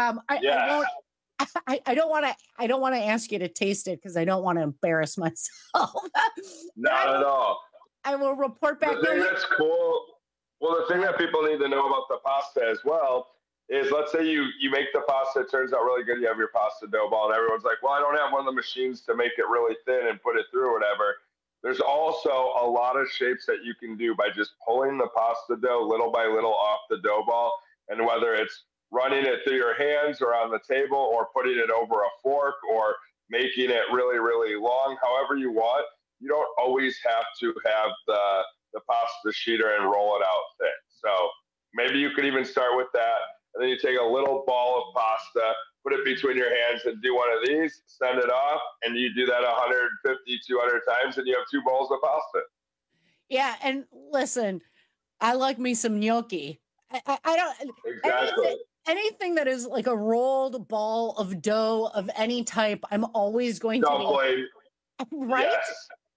I don't want to ask you to taste it because I don't want to embarrass myself. Not at all. I will report back. The thing that's cool. Well, the thing that people need to know about the pasta as well is, let's say you make the pasta, it turns out really good. You have your pasta dough ball, and everyone's like, well, I don't have one of the machines to make it really thin and put it through or whatever. There's also a lot of shapes that you can do by just pulling the pasta dough little by little off the dough ball. And whether it's running it through your hands or on the table or putting it over a fork or making it really, really long, however you want, you don't always have to have the pasta sheeter and roll it out thick. So maybe you could even start with that. And then you take a little ball of pasta, put it between your hands and do one of these, send it off, and you do that 150, 200 times, and you have 2 bowls of pasta. Yeah, and listen, I like me some gnocchi. I don't... Exactly. Anything that is like a rolled ball of dough of any type, I'm always going to be... Right? Yes.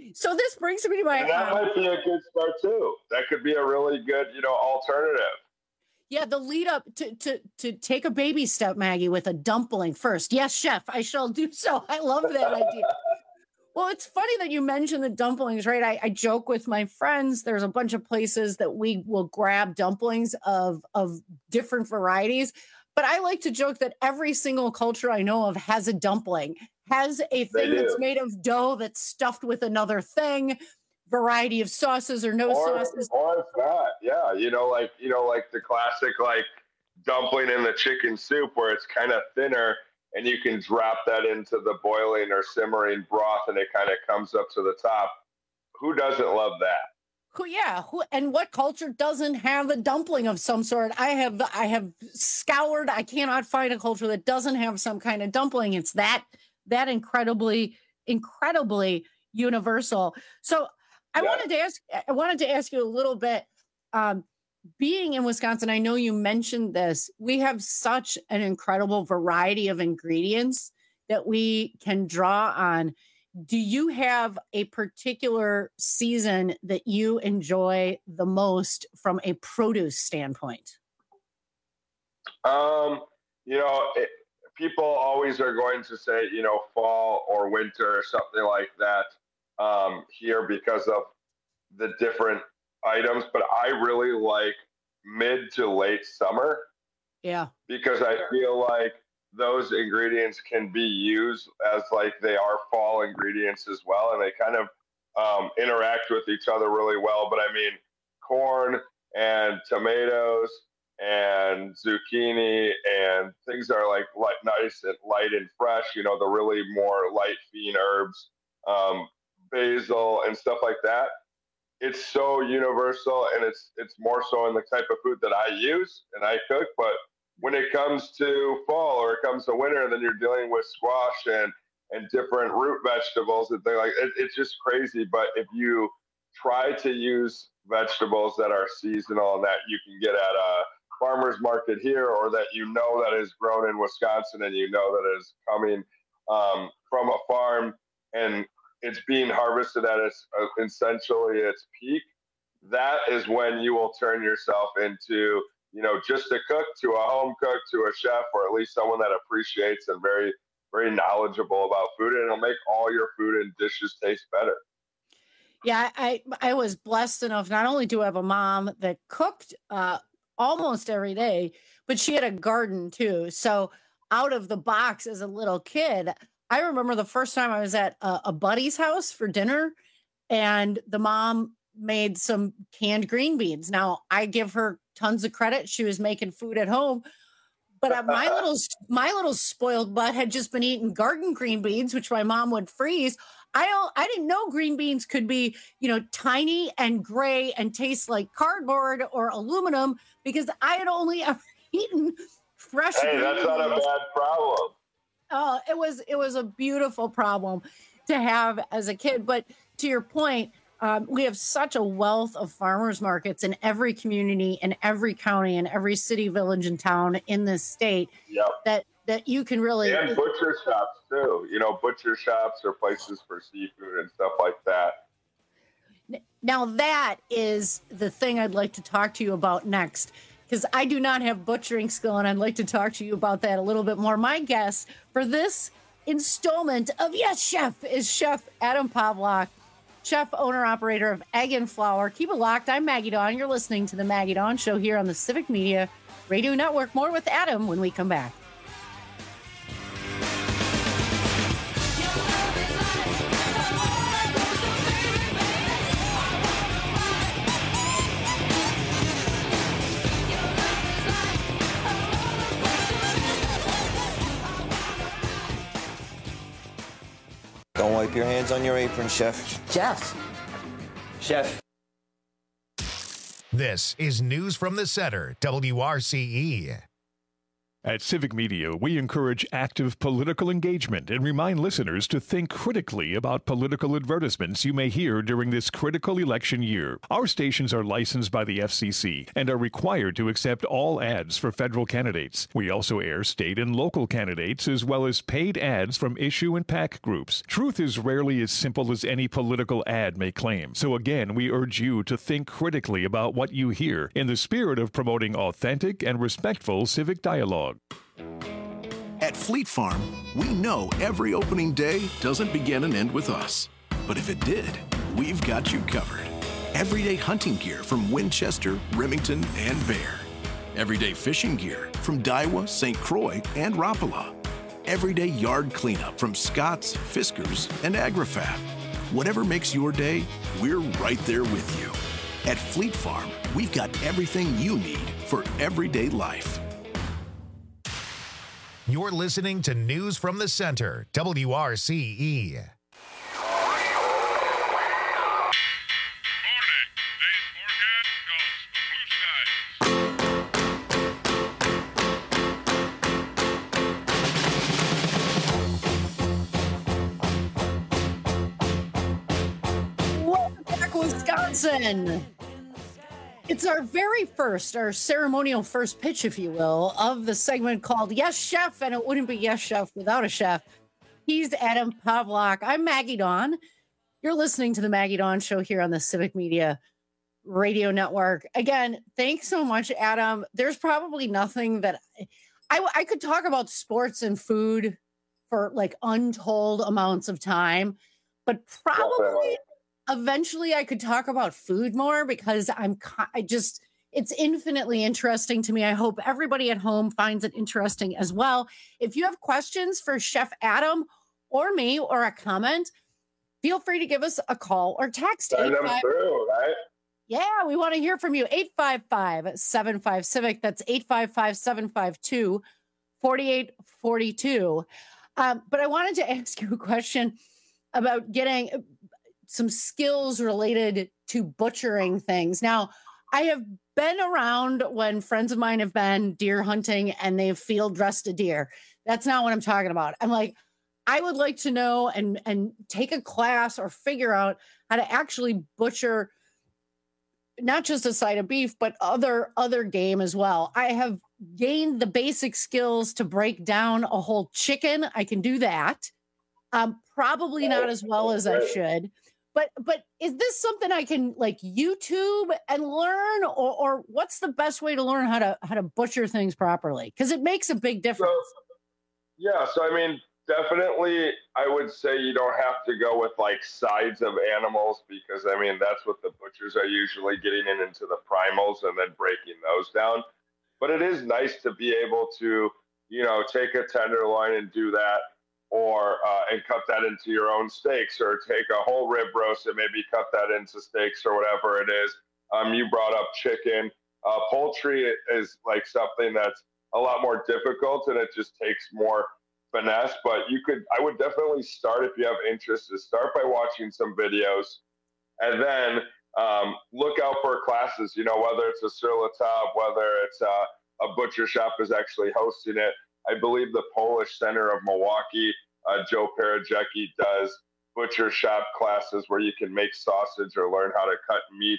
So this brings me to my. And that might be a good start too. That could be a really good, alternative. Yeah, the lead up to take a baby step, Maggie, with a dumpling first. Yes, chef, I shall do so. I love that idea. Well, it's funny that you mentioned the dumplings, right? I joke with my friends. There's a bunch of places that we will grab dumplings of different varieties. But I like to joke that every single culture I know of has a dumpling, has a thing that's made of dough that's stuffed with another thing, variety of sauces or sauces. Or it's not. Yeah. Like the classic, like dumpling in the chicken soup where it's kind of thinner and you can drop that into the boiling or simmering broth and it kind of comes up to the top. Who doesn't love that? And what culture doesn't have a dumpling of some sort? I have scoured. I cannot find a culture that doesn't have some kind of dumpling. It's that incredibly universal. So I wanted to ask you a little bit. Being in Wisconsin, I know you mentioned this. We have such an incredible variety of ingredients that we can draw on. Do you have a particular season that you enjoy the most from a produce standpoint? People always are going to say, fall or winter or something like that here because of the different items, but I really like mid to late summer. Yeah. Because I feel like those ingredients can be used as like they are fall ingredients as well, and they kind of interact with each other really well. But I mean, corn and tomatoes and zucchini and things that are like nice and light and fresh, the really more light fiend herbs, basil and stuff like that. It's so universal, and it's more so in the type of food that I use and I cook. But when it comes to fall or it comes to winter, then you're dealing with squash and different root vegetables and things like it's just crazy. But if you try to use vegetables that are seasonal and that you can get at a farmer's market here, or that that is grown in Wisconsin and that is coming from a farm and it's being harvested at essentially its peak, that is when you will turn yourself into, just a cook to a home cook to a chef, or at least someone that appreciates and very, very knowledgeable about food, and it'll make all your food and dishes taste better. Yeah, I was blessed enough. Not only do I have a mom that cooked almost every day, but she had a garden too. So out of the box as a little kid, I remember the first time I was at a buddy's house for dinner, and the mom made some canned green beans. Now, I give her tons of credit. She was making food at home, but my little spoiled butt had just been eating garden green beans, which my mom would freeze. I didn't know green beans could be, tiny and gray and taste like cardboard or aluminum, because I had only ever eaten fresh. Hey, that's not a bad problem. Oh, it was a beautiful problem to have as a kid. But to your point, we have such a wealth of farmers markets in every community, in every county, in every city, village, and town in this state. Yep. That you can really. And butcher shops too. Butcher shops or places for seafood and stuff like that. Now that is the thing I'd like to talk to you about next, because I do not have butchering skill, and I'd like to talk to you about that a little bit more. My guest for this installment of Yes Chef is Chef Adam Pawlak, chef, owner, operator of Egg and Flour. Keep it locked. I'm Maggie Dawn. You're listening to the Maggie Dawn Show here on the Civic Media Radio Network. More with Adam when we come back. Don't wipe your hands on your apron, Chef. Chef. This is News from the Center, WRCE. At Civic Media, we encourage active political engagement and remind listeners to think critically about political advertisements you may hear during this critical election year. Our stations are licensed by the FCC and are required to accept all ads for federal candidates. We also air state and local candidates as well as paid ads from issue and PAC groups. Truth is rarely as simple as any political ad may claim. So again, we urge you to think critically about what you hear in the spirit of promoting authentic and respectful civic dialogue. At Fleet Farm, we know every opening day doesn't begin and end with us. But if it did, we've got you covered. Everyday hunting gear from Winchester, Remington, and Bear. Everyday fishing gear from Daiwa, St. Croix, and Rapala. Everyday yard cleanup from Scott's, Fiskars, and AgriFab. Whatever makes your day, we're right there with you. At Fleet Farm, we've got everything you need for everyday life. You're listening to News from the Center, WRCE. Welcome back, Wisconsin. It's our very first, our ceremonial first pitch, if you will, of the segment called Yes, Chef, and it wouldn't be Yes, Chef without a chef. He's Adam Pavlock. I'm Maggie Dawn. You're listening to the Maggie Dawn Show here on the Civic Media Radio Network. Again, thanks so much, Adam. There's probably nothing that I could talk about sports and food for like untold amounts of time, but probably eventually I could talk about food more because it's infinitely interesting to me. I hope everybody at home finds it interesting as well. If you have questions for Chef Adam or me or a comment, feel free to give us a call or text. Send them through, right? Yeah, we want to hear from you. 855-75-CIVIC. That's 855-752-4842. But I wanted to ask you a question about getting some skills related to butchering things. Now, I have been around when friends of mine have been deer hunting and they've field dressed a deer. That's not what I'm talking about. I'm like, I would like to know and take a class or figure out how to actually butcher not just a side of beef, but other game as well. I have gained the basic skills to break down a whole chicken. I can do that. Probably not as well as I should. But is this something I can like YouTube and learn, or what's the best way to learn how to butcher things properly? Because it makes a big difference. So I mean, definitely, I would say you don't have to go with like sides of animals because I mean that's what the butchers are usually getting into the primals and then breaking those down. But it is nice to be able to, take a tenderloin and do that. Or and cut that into your own steaks, or take a whole rib roast and maybe cut that into steaks or whatever it is. You brought up chicken. Poultry is like something that's a lot more difficult and it just takes more finesse. But I would definitely start, if you have interest, to start by watching some videos and then look out for classes, whether it's a Sur La Table, whether it's a butcher shop is actually hosting it. I believe the Polish Center of Milwaukee, Joe Parajecki, does butcher shop classes where you can make sausage or learn how to cut meat.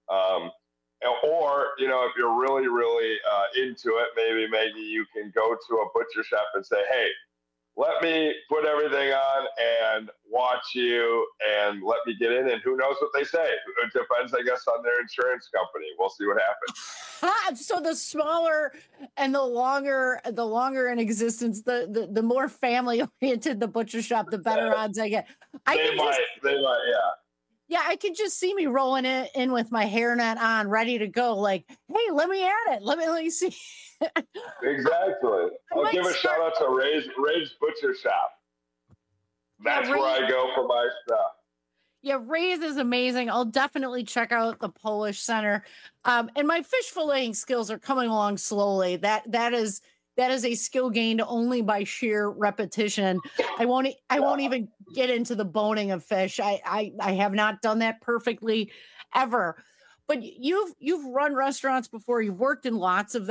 Or, if you're really, really into it, maybe you can go to a butcher shop and say, hey, let me put everything on and watch you and let me get in. And who knows what they say? It depends, I guess, on their insurance company. We'll see what happens. So the smaller and the longer in existence, the more family oriented the butcher shop, the better odds I get. They might, yeah. Yeah, I could just see me rolling it in with my hairnet on, ready to go. Like, hey, let me add it. Let me see. Exactly. I'll give a shout out to Ray's Butcher Shop. That's where I go for my stuff. Yeah, Ray's is amazing. I'll definitely check out the Polish Center. And my fish filleting skills are coming along slowly. That is a skill gained only by sheer repetition. I won't even get into the boning of fish. I have not done that perfectly ever. But you've run restaurants before. You've worked in lots of them.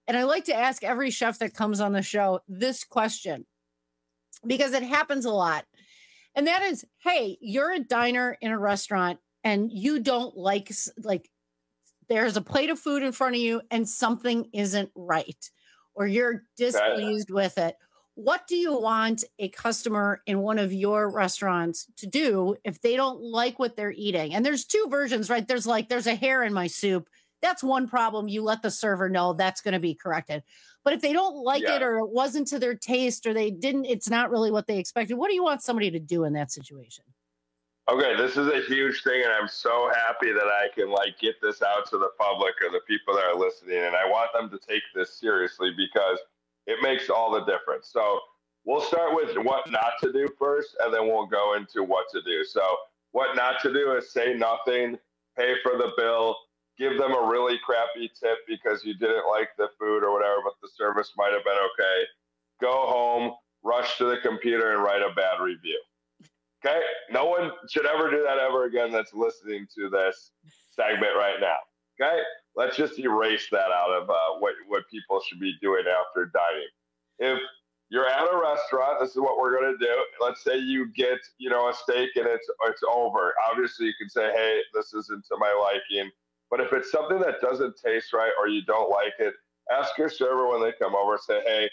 And I like to ask every chef that comes on the show this question because it happens a lot. And that is, hey, you're a diner in a restaurant and you don't like there's a plate of food in front of you and something isn't right, or you're displeased with it. What do you want a customer in one of your restaurants to do if they don't like what they're eating? And there's two versions, right? There's a hair in my soup. That's one problem. You let the server know that's going to be corrected. But if they don't like it, or it wasn't to their taste, or it's not really what they expected, what do you want somebody to do in that situation? Okay, this is a huge thing, and I'm so happy that I can get this out to the public or the people that are listening, and I want them to take this seriously because it makes all the difference. So we'll start with what not to do first, and then we'll go into what to do. So what not to do is say nothing, pay for the bill, give them a really crappy tip because you didn't like the food or whatever, but the service might have been okay. Go home, rush to the computer, and write a bad review. Okay? No one should ever do that ever again that's listening to this segment right now. Okay? Let's just erase that out of what people should be doing after dining. If you're at a restaurant, this is what we're going to do. Let's say you get, a steak and it's over. Obviously, you can say, hey, this isn't to my liking. But if it's something that doesn't taste right or you don't like it, ask your server when they come over, say, hey,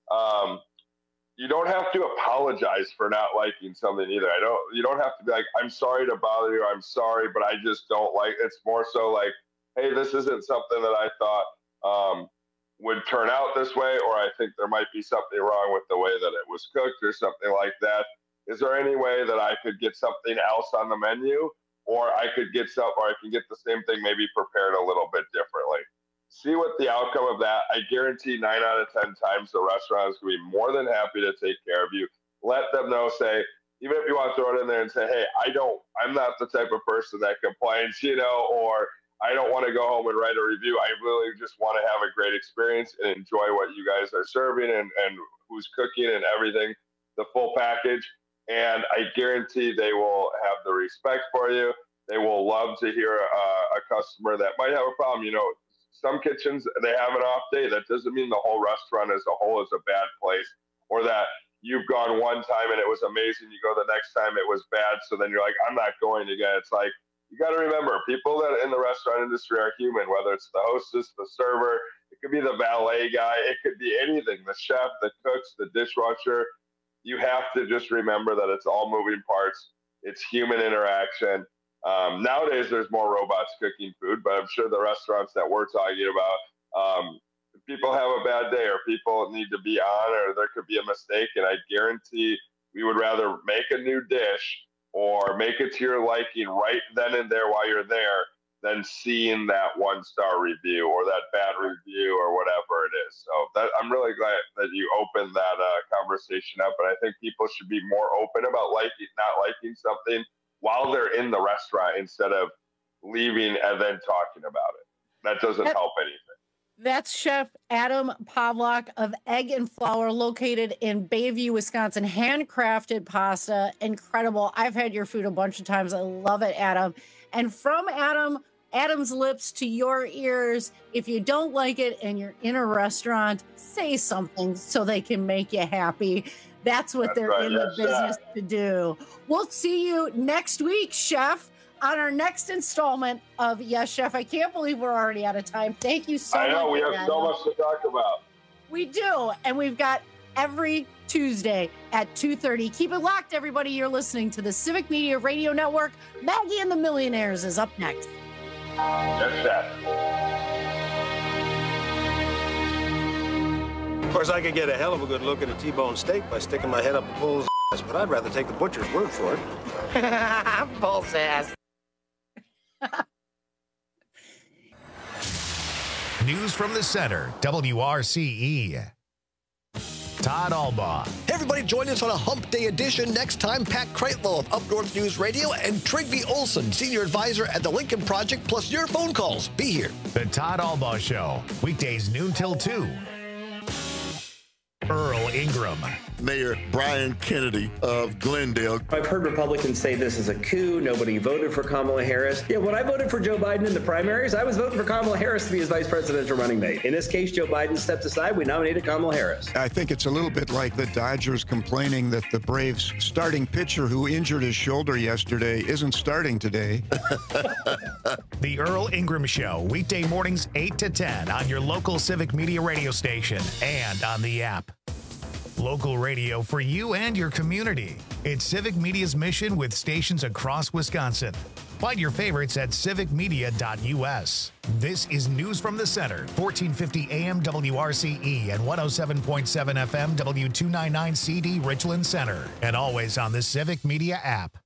you don't have to apologize for not liking something either. You don't have to be like, I'm sorry to bother you. I'm sorry, but I just don't like. It's more so like, hey, this isn't something that I thought would turn out this way, or I think there might be something wrong with the way that it was cooked or something like that. Is there any way that I could get something else on the menu, or I can get the same thing maybe prepared a little bit differently? See what the outcome of that. I guarantee 9 out of 10 times the restaurant is going to be more than happy to take care of you. Let them know, say, even if you want to throw it in there and say, hey, I'm not the type of person that complains, or I don't want to go home and write a review. I really just want to have a great experience and enjoy what you guys are serving and who's cooking and everything, the full package. And I guarantee they will have the respect for you. They will love to hear a customer that might have a problem. Some kitchens, they have an off day. That doesn't mean the whole restaurant as a whole is a bad place, or that you've gone one time and it was amazing. You go the next time, it was bad. So then you're like, I'm not going again. It's like, you got to remember, people that in the restaurant industry are human, whether it's the hostess, the server, it could be the valet guy, it could be anything, the chef, the cooks, the dishwasher. You have to just remember that it's all moving parts. It's human interaction. Nowadays, there's more robots cooking food, but I'm sure the restaurants that we're talking about, people have a bad day or people need to be on, or there could be a mistake. And I guarantee we would rather make a new dish or make it to your liking right then and there while you're there than seeing that 1-star review or that bad review or whatever it is. So I'm really glad that you opened that conversation up. And I think people should be more open about not liking something while they're in the restaurant instead of leaving and then talking about it. That doesn't help anything. That's Chef Adam Pawlak of Egg and Flour, located in Bayview, Wisconsin. Handcrafted pasta. Incredible. I've had your food a bunch of times. I love it, Adam. And from Adam's lips to your ears, if you don't like it and you're in a restaurant, say something so they can make you happy. That's what they're in the business to do. We'll see you next week, Chef, on our next installment of Yes, Chef. I can't believe we're already out of time. Thank you so much. I know, we have so much to talk about. We do, and we've got every Tuesday at 2:30. Keep it locked, everybody. You're listening to the Civic Media Radio Network. Maggie and the Millionaires is up next. Yes, Chef. Of course, I could get a hell of a good look at a T-bone steak by sticking my head up the bull's ass, but I'd rather take the butcher's word for it. Bull's ass. News from the center, WRCE. Todd Albaugh. Hey everybody, join us on a Hump Day edition next time. Pat Kreitlow of Up North News Radio and Trygve Olson, Senior Advisor at the Lincoln Project, plus your phone calls. Be here. The Todd Albaugh Show, weekdays noon till 2. Earl Ingram. Mayor Brian Kennedy of Glendale. I've heard Republicans say this is a coup. Nobody voted for Kamala Harris. Yeah, when I voted for Joe Biden in the primaries, I was voting for Kamala Harris to be his vice presidential running mate. In this case, Joe Biden stepped aside. We nominated Kamala Harris. I think it's a little bit like the Dodgers complaining that the Braves starting pitcher who injured his shoulder yesterday isn't starting today. The Earl Ingram Show, weekday mornings 8 to 10 on your local Civic Media radio station and on the app. Local radio for you and your community. It's Civic Media's mission with stations across Wisconsin. Find your favorites at civicmedia.us. This is News from the Center, 1450 AM WRCE and 107.7 FM W299CD Richland Center. And always on the Civic Media app.